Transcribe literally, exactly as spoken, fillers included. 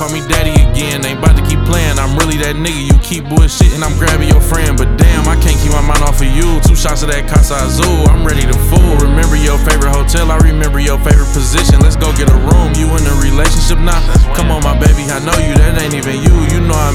call me daddy again. Ain't about to keep playing, I'm really that nigga. You keep bullshitting, I'm grabbing your friend. But damn, I can't keep my mind off of you. Two shots of that Casa Azul, I'm ready to fool. Remember your favorite hotel, I remember your favorite position. Let's go get a room, you in a relationship now? Come on my baby, I know you, that ain't even you. You know I'm